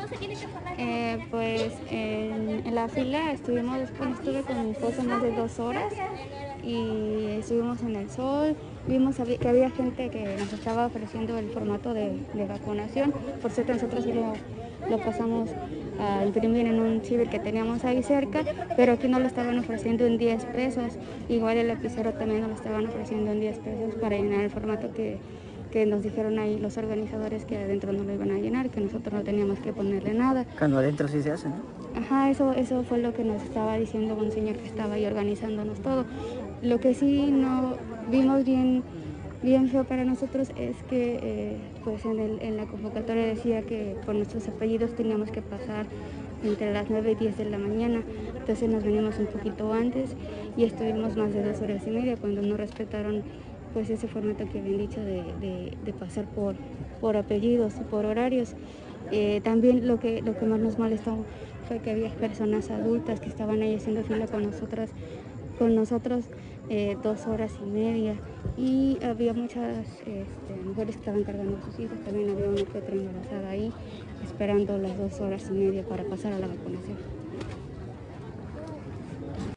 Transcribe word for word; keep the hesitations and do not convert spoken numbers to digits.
Eh, pues en, en la fila estuvimos, bueno, estuve con mi esposo más de dos horas y estuvimos en el sol. Vimos que había gente que nos estaba ofreciendo el formato de, de vacunación. Por cierto, nosotros sí lo, lo pasamos a imprimir en un ciber que teníamos ahí cerca, pero aquí no lo estaban ofreciendo en diez pesos. Igual el lapicero también nos lo estaban ofreciendo en diez pesos para llenar el formato que, que nos dijeron ahí los organizadores que adentro no lo iban a llenar, que nosotros no teníamos que ponerle nada. Cuando adentro sí se hace, ¿no? Ajá, eso, eso fue lo que nos estaba diciendo un señor que estaba ahí organizándonos todo. Lo que sí no vimos bien, bien feo para nosotros es que eh, pues en, el, en la convocatoria decía que por nuestros apellidos teníamos que pasar entre las nueve y diez de la mañana. Entonces nos venimos un poquito antes y estuvimos más de dos horas y media cuando no respetaron pues ese formato que habían dicho de, de, de pasar por, por apellidos y por horarios. Eh, también lo que, lo que más nos molestó fue que había personas adultas que estaban ahí haciendo fila con nosotras, con nosotros eh, dos horas y media, y había muchas este, mujeres que estaban cargando a sus hijos. También había una que otra embarazada ahí esperando las dos horas y media para pasar a la vacunación.